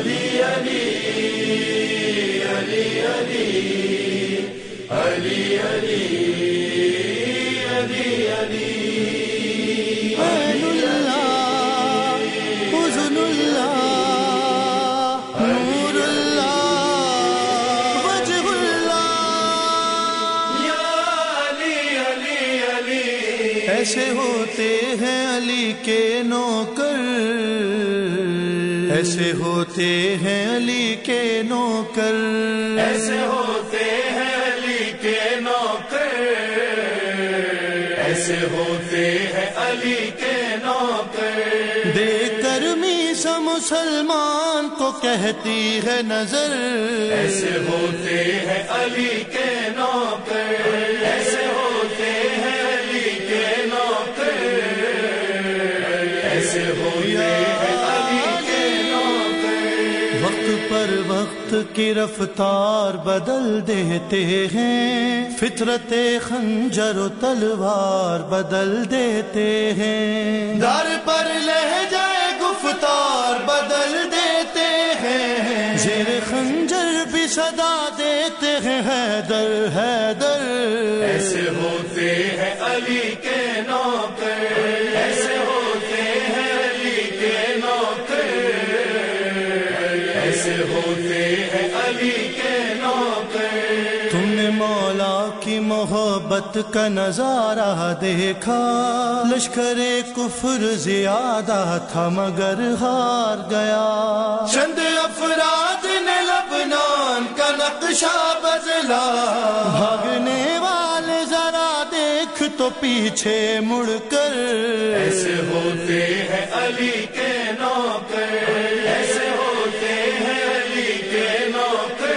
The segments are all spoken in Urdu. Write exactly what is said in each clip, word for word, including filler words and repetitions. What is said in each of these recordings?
علی علی علی علی علی علی علی عین اللہ حزن اللہ نور اللہ وجہ اللہ یا علی علی علی ایسے ہوتے ہیں علی کے نوکر ایسے ہوتے ہیں علی کے نوکر ایسے ہوتے ہیں علی کے نوکر ایسے ہوتے ہیں علی کے نوکر دے کر میسا مسلمان کو کہتی ہے نظر ایسے ہوتے ہیں علی کے نوکر ایسے ہوتے ہیں علی کے نوکر ایسے ہوتے ہیں پر وقت کی رفتار بدل دیتے ہیں فطرت خنجر و تلوار بدل دیتے ہیں در پر لہجہ گفتار بدل دیتے ہیں زیر خنجر بھی صدا دیتے ہیں حیدر حیدر ایسے ہوتے ہیں علی کے نوکر ایسے ہوتے ہیں علی کے نوکر ایسے ہوتے ہیں علی کے نوکر تم نے مولا کی محبت کا نظارہ دیکھا لشکر کفر زیادہ تھا مگر ہار گیا چند افراد نے لبنان کا نقشہ بدلا بھاگنے والے ذرا دیکھ تو پیچھے مڑ کر ایسے ہوتے ہیں علی کے نوکر ایسے ہوتے ہیں علی کے نوکر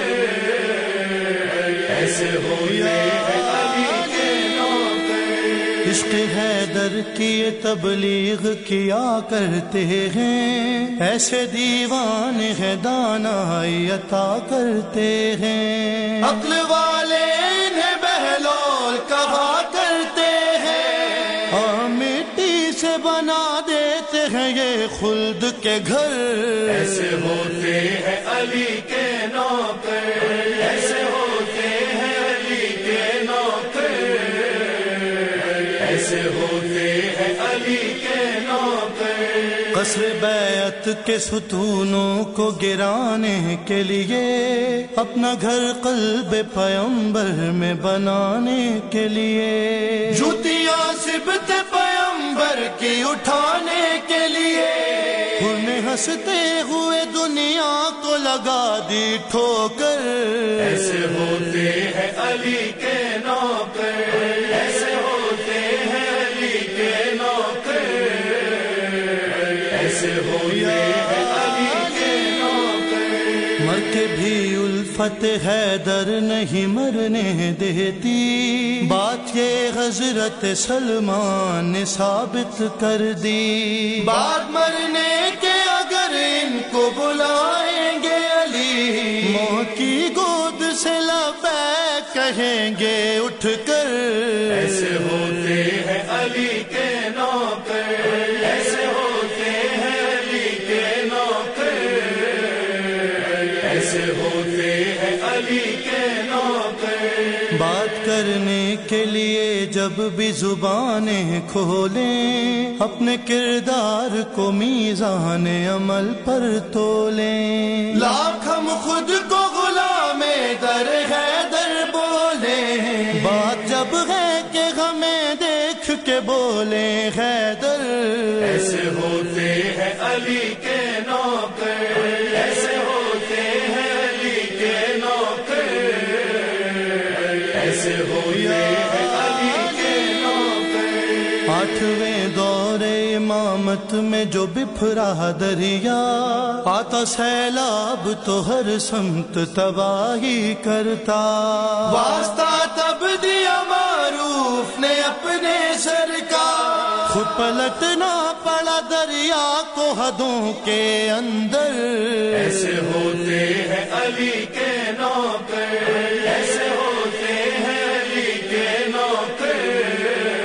ایسے ہوتے ہیں علی کے نوکر عشق حیدر کی تبلیغ کیا کرتے ہیں ایسے دیوان ہے دانائی عطا کرتے ہیں عقل والے انہیں بہلول کہا کرتے ہیں اور مٹی سے بنا دیتے ہیں یہ خلد کے گھر ایسے ہوتے ہیں علی کے نوکر ایسے ہوتے ہیں علی کے نوکر ایسے ہوتے ہیں علی کے نوکر قصر بیعت کے ستونوں کو گرانے کے لیے اپنا گھر قلب پیمبر میں بنانے کے لیے جوتیاں سبت پیمبر کی اٹھانے کے لیے انہیں ہنستے ہوئے دنیا کو لگا دی ٹھوکر ایسے ہوتے ہیں علی کے نوکر ایسے ہوتے ہیں علی کے نوکر ایسے ہوتے ہیں علی کے نوکر مر کے بھی الفت حیدر نہیں مرنے دیتی بات یہ حضرت سلمان نے ثابت کر دی بات مرنے کے اگر ان کو بلائیں گے علی موت کی گود سے لبیک کہیں گے اٹھ کر ایسے ہوتے ہیں علی کے نوکر ایسے ہوتے ہیں علی کے نوکر ایسے ہوتے ہیں علی کے نوکر بات کرنے کے لیے جب بھی زبانیں کھولیں اپنے کردار کو میزان عمل پر تولیں لاکھ ہم خود کو غلام در حیدر بولیں بات جب ہے کہ ہمیں دیکھ کے بولیں حیدر ایسے ہوتے ہیں علی کے نوکر ایسے ہوتے ہیں علی کے نوکر ایسے ہوتے ہیں علی کے نوکر آٹھویں دور امامت میں جو بپھرا دریا آتا سیلاب تو ہر سمت تباہی کرتا واسطہ تب دیا معروف نے اپنے سر کا خود پلٹنا پڑا دریا کو حدوں کے اندر ایسے ہوتے ہیں علی کے نوکر ایسے ہوتے ہیں علی کے نوکر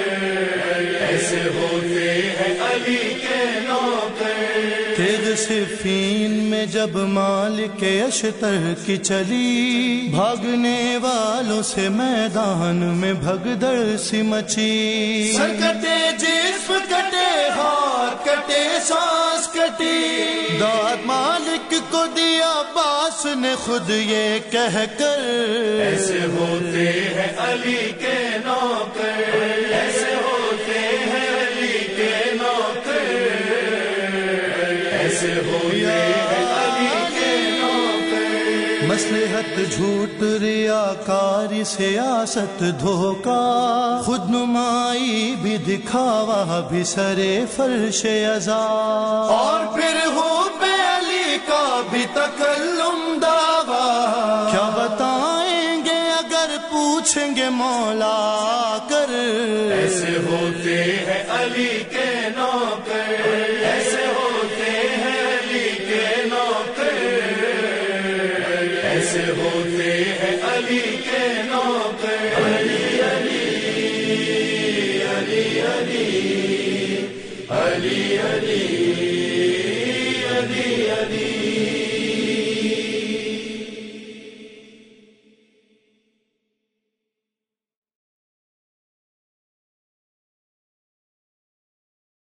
ایسے ہوتے ہیں علی کے نوکر تیغ سے صفین میں جب مالک اشتر کی چلی، بھاگنے والوں سے میدان میں بھگدڑ سی مچی، سر کٹے جسم کٹے ہاتھ کٹے سانس کٹی، داد مالک کو دیا عباس نے خود یہ کہہ کر، ایسے ہوتے ہیں علی کے نوکر، ایسے ہوتے ہیں علی کے نوکر، ایسے ہوتے ہیں علی کے نوکر۔ مصلحت جھوٹ ریاکاری سیاست دھوکا، خود نمائی بھی دکھاوا بھی سرے فرش عزا، اور پھر ہو پہ علی کا بھی تکلم دعویٰ، کیا بتائیں گے اگر پوچھیں گے مولا کر، ایسے ہوتے ہیں علی کے نوکر، ایسے ہوتے ہیں علی کے نوکر، ایسے ہوتے ہیں علی کے نوکر۔ علی علی علی علی علی علی